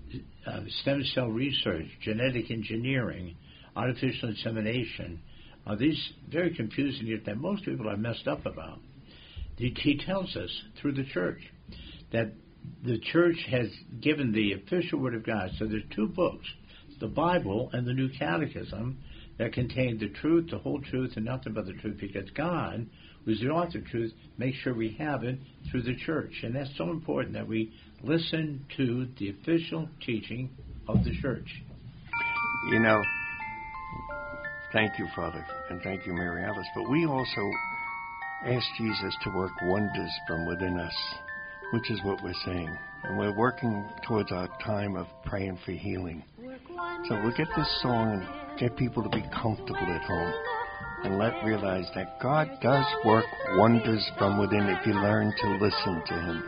uh, stem cell research, genetic engineering, artificial insemination. Uh, these very confusing yet that most people are messed up about. He, he tells us through the church that the church has given the official word of God. So there's two books, the Bible and the New Catechism, that contain the truth, the whole truth, and nothing but the truth, because God, who is the author of truth, makes sure we have it through the church. And that's so important that we listen to the official teaching of the church. You know, thank you, Father, and thank you, Mary Alice, but we also ask Jesus to work wonders from within us, which is what we're saying. And we're working towards our time of praying for healing. So we'll get this song and get people to be comfortable at home and let realize that God does work wonders from within if you learn to listen to Him.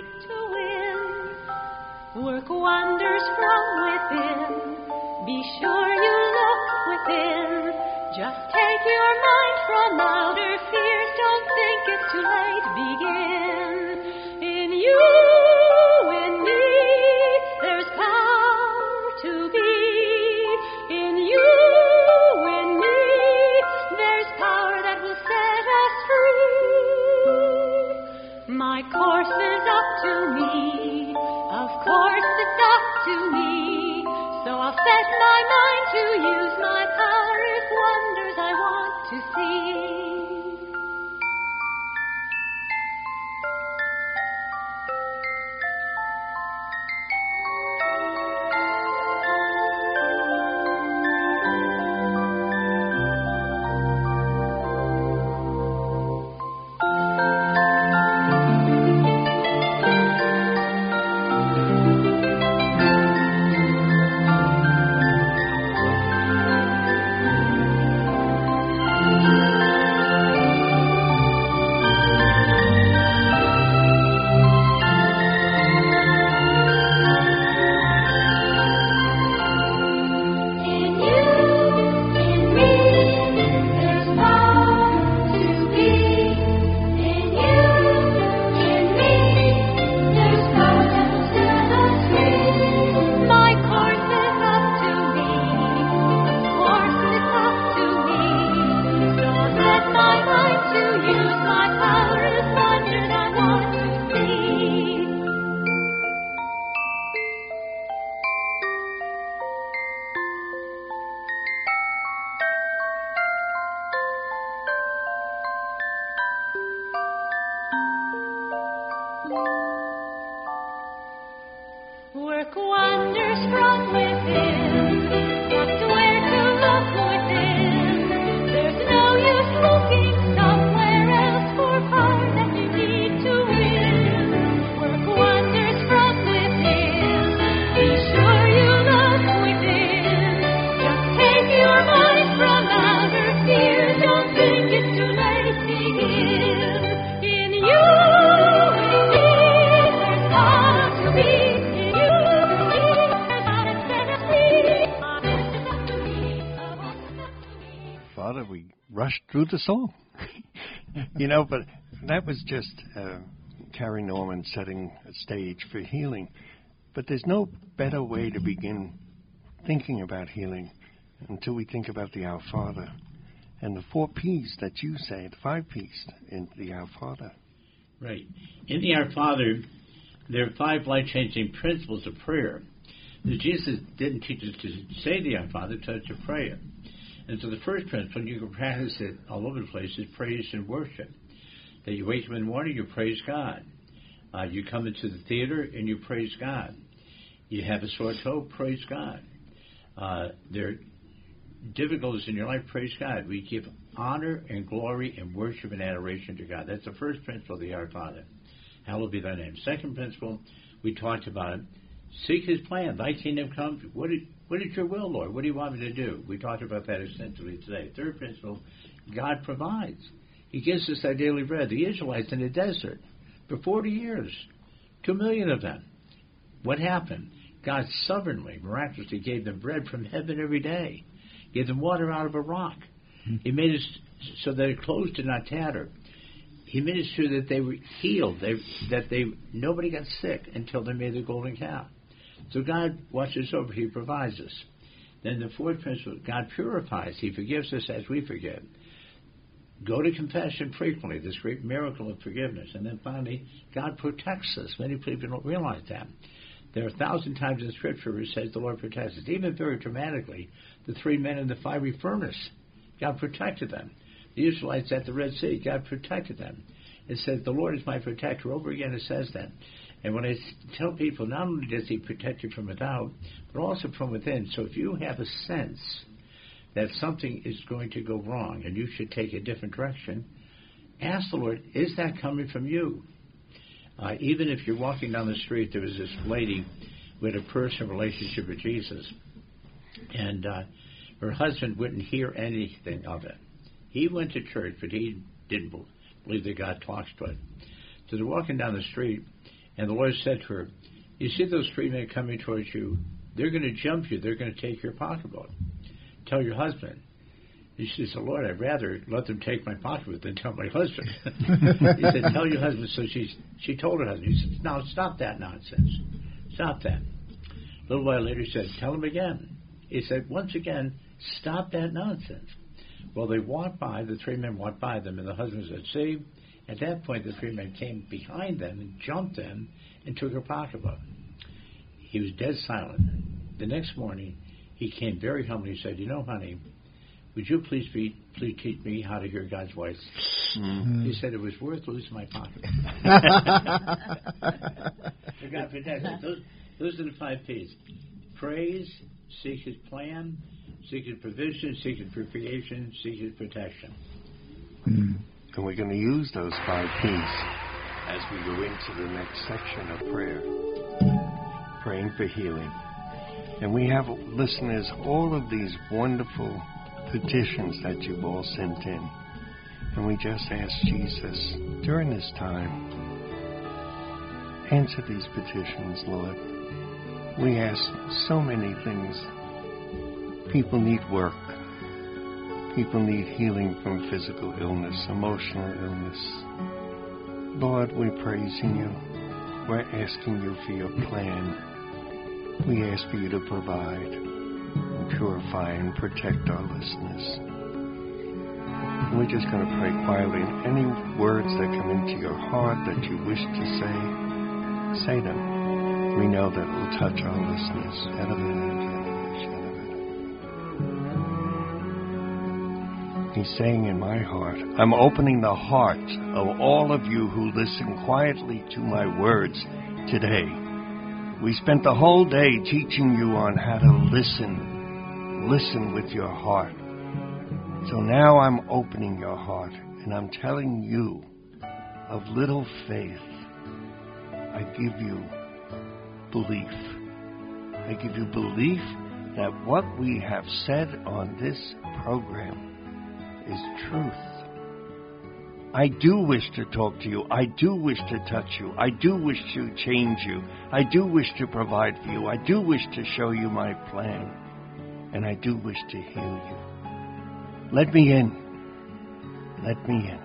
Work wonders from within. Be sure you look within. Just take your mind from outer fears. Don't think it's too late. Begin in you, in me. There's power to be. In you, in me, there's power that will set us free. My course is up to me, of course it's up to me. So I'll set my mind to use my power if wonders I want to see. Father, we rushed through the song. You know, but that was just uh, Carrie Norman setting a stage for healing. But there's no better way to begin thinking about healing until we think about the Our Father and the four P's that you say, the five P's in the Our Father. Right. In the Our Father, there are five life-changing principles of prayer. Jesus didn't teach us to say the Our Father, taught us to pray it. And so the first principle, and you can practice it all over the place, is praise and worship. That you wake up in the morning, you praise God. Uh, you come into the theater and you praise God. You have a sore toe, praise God. Uh, there are difficulties in your life, praise God. We give honor and glory and worship and adoration to God. That's the first principle of the Our Father. Hallowed be thy name. Second principle, we talked about, seek his plan. Thy kingdom come. What is, what is your will, Lord? What do you want me to do? We talked about that extensively today. Third principle, God provides. He gives us our daily bread. The Israelites in the desert, for forty years, two million of them. What happened? God sovereignly, miraculously gave them bread from heaven every day. Gave them water out of a rock. He made it so that their clothes did not tatter. He made it sure that they were healed, they, that they nobody got sick until they made the golden calf. So God watches over. He provides us. Then the fourth principle, God purifies. He forgives us as we forgive. Go to confession frequently, this great miracle of forgiveness. And then finally, God protects us. Many people don't realize that. There are a thousand times in Scripture where it says the Lord protects us. Even very dramatically, the three men in the fiery furnace, God protected them. The Israelites at the Red Sea, God protected them. It says, the Lord is my protector. Over again it says that. And when I tell people, not only does he protect you from without, but also from within. So if you have a sense that something is going to go wrong and you should take a different direction, ask the Lord, is that coming from you? Uh, even if you're walking down the street, there was this lady who had a personal relationship with Jesus. And uh, her husband wouldn't hear anything of it. He went to church, but he didn't believe that God talks to it. So they're walking down the street, and the Lord said to her, you see those three men coming towards you? They're going to jump you. They're going to take your pocketbook. Tell your husband. And she said, Lord, I'd rather let them take my pocketbook than tell my husband. He said, tell your husband. So she, she told her husband. He said, now stop that nonsense. Stop that. A little while later, he said, tell him again. He said, once again, stop that nonsense. Well, they walked by, the three men walked by them, and the husband said, see, at that point, the three men came behind them and jumped them and took her pocketbook. He was dead silent. The next morning, he came very humbly and said, you know, honey, would you please be, please teach me how to hear God's voice? Mm-hmm. He said it was worth losing my pocketbook. So God protects us. Those, those are the five P's. Praise, seek his plan, seek his provision, seek his purification, seek his protection. Mm. And we're going to use those five P's as we go into the next section of prayer, praying for healing. And we have, listeners, all of these wonderful petitions that you've all sent in. And we just ask Jesus, during this time, answer these petitions, Lord. We ask so many things. People need work. People need healing from physical illness, emotional illness. Lord, we're praising you. We're asking you for your plan. We ask for you to provide and purify and protect our listeners. And we're just going to pray quietly. And any words that come into your heart that you wish to say, say them. We know that will touch our listeners. He's saying in my heart, I'm opening the heart of all of you who listen quietly to my words today. We spent the whole day teaching you on how to listen. Listen with your heart. So now I'm opening your heart and I'm telling you of little faith. I give you belief. I give you belief that what we have said on this program is truth. I do wish to talk to you. I do wish to touch you. I do wish to change you. I do wish to provide for you. I do wish to show you my plan. And I do wish to heal you. Let me in. Let me in.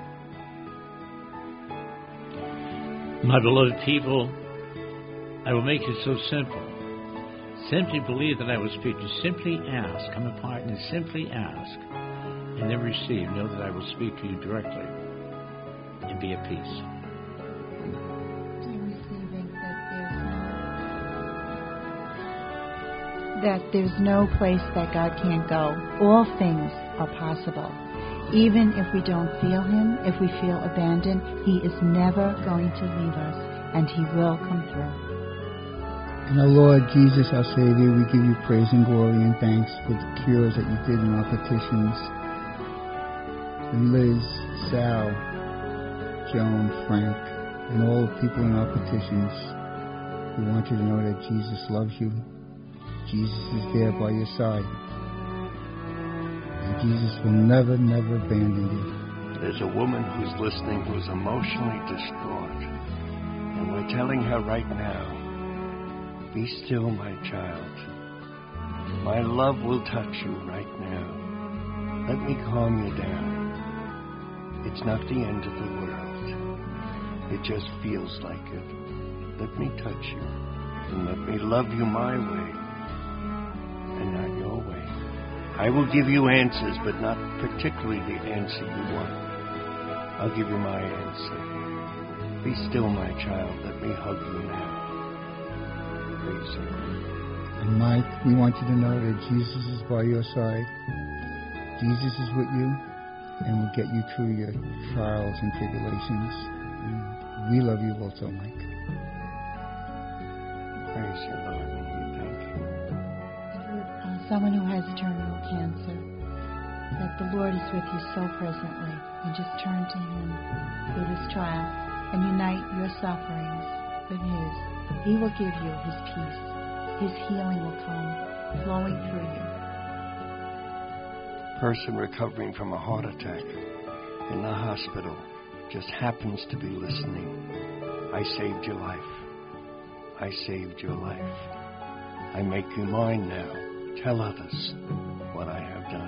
My beloved people, I will make it so simple. Simply believe that I will speak to you. Simply ask. Come apart and simply ask. And then receive. Know that I will speak to you directly. And be at peace. I'm receiving that there's no, that there's no place that God can't go. All things are possible. Even if we don't feel Him, if we feel abandoned, He is never going to leave us, and He will come through. And our Lord Jesus, our Savior, we give you praise and glory and thanks for the cures that you did in our petitions. And Liz, Sal, Joan, Frank, and all the people in our petitions, we want you to know that Jesus loves you. Jesus is there by your side. And Jesus will never, never abandon you. There's a woman who's listening who's emotionally distraught. And we're telling her right now, be still, my child. My love will touch you right now. Let me calm you down. It's not the end of the world. It just feels like it. Let me touch you. And let me love you my way and not your way. I will give you answers, but not particularly the answer you want. I'll give you my answer. Be still, my child. Let me hug you now. Praise you. And Mike, we want you to know that Jesus is by your side. Jesus is with you and will get you through your trials and tribulations. And we love you also, Mike. Praise you, Lord, and we thank you. Uh, someone who has terminal cancer, that the Lord is with you so presently, and just turn to Him through this trial and unite your sufferings with His. He will give you His peace. His healing will come flowing through you. Person recovering from a heart attack in the hospital just happens to be listening. I saved your life. I saved your life. I make you mine now. Tell others what I have done.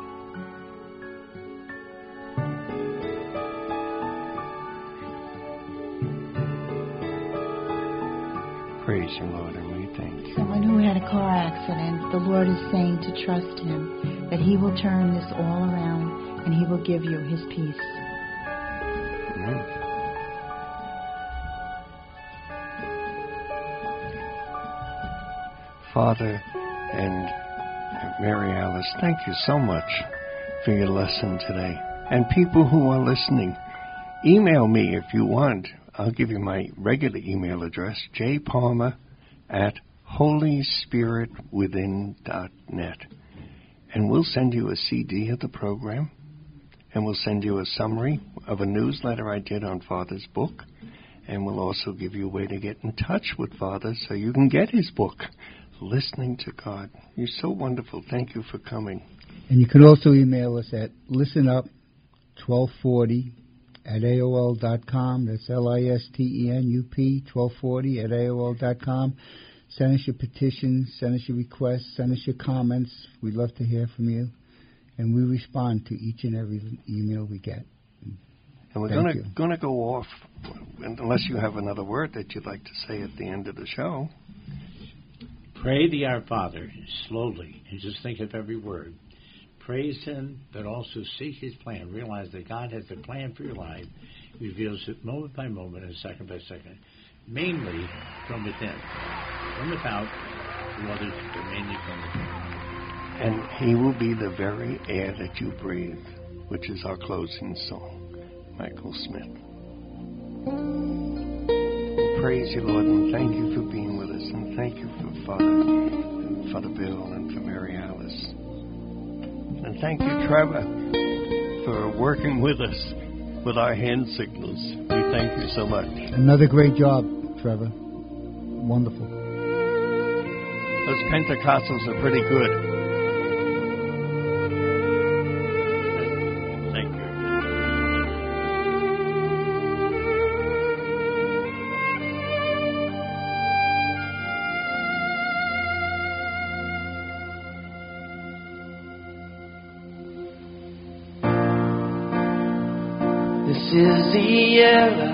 Praise you, Lord, and we thank you. Someone who had a car accident, the Lord is saying to trust Him, that He will turn this all around and He will give you His peace. Amen. Father and Mary Alice, thank you so much for your lesson today. And people who are listening, email me if you want. I'll give you my regular email address, jpalmer at holy spirit within dot net. And we'll send you a C D of the program, and we'll send you a summary of a newsletter I did on Father's book, and we'll also give you a way to get in touch with Father so you can get his book, Listening to God. You're so wonderful. Thank you for coming. And you can also email us at listenup twelve forty at A O L dot com. That's L I S T E N U P twelve forty at A O L dot com. Send us your petitions, send us your requests, send us your comments. We'd love to hear from you. And we respond to each and every email we get. And we're Thank gonna you. gonna go off, unless you have another word that you'd like to say at the end of the show. Pray the Our Father slowly and just think of every word. Praise Him, but also seek His plan. Realize that God has a plan for your life. He reveals it moment by moment and second by second, mainly from within. From without, to others, but mainly from within. And He will be the very air that you breathe, which is our closing song. Michael Smith. Praise you, Lord, and thank you for being with us, and thank you for Father, and Father Bill, and for Mary Alice. And thank you, Trevor, for working with us with our hand signals. We thank you so much. Another great job, Trevor. Wonderful. Those Pentecostals are pretty good. Thank you. This is the air I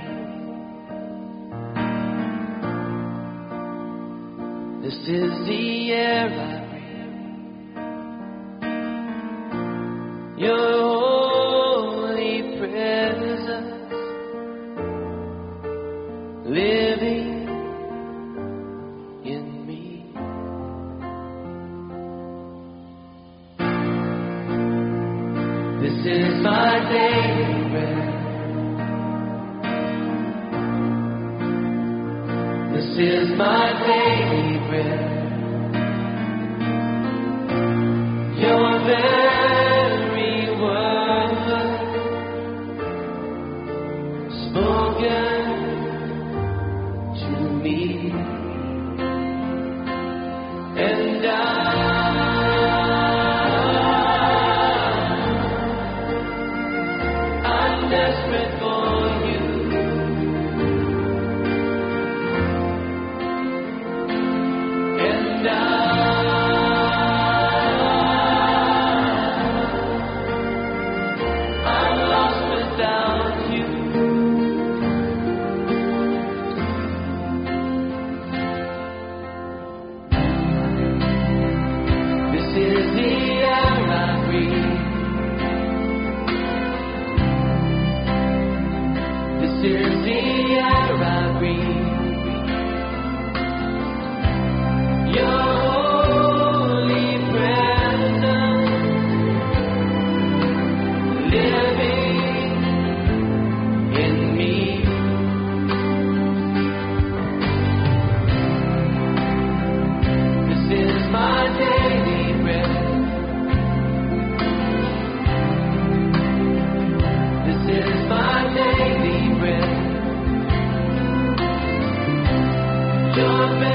breathe. This is the air I breathe. Your holy presence living in me. This is my daily bread. This is my daily bread. Your very word spoken to me, and I I'm desperate for you. And I, I'm lost without you. This is the air I breathe. This is the air I breathe. Your holy presence living in me. This is my daily bread. This is my daily bread. Your